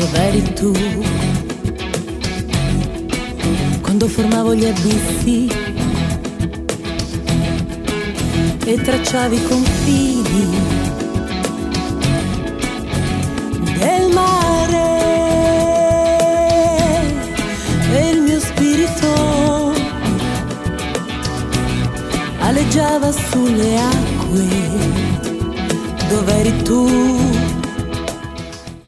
dov'eri tu? Quando formavo gli abissi e tracciavi i confini del mare, e il mio spirito aleggiava sulle acque. Dov'eri tu?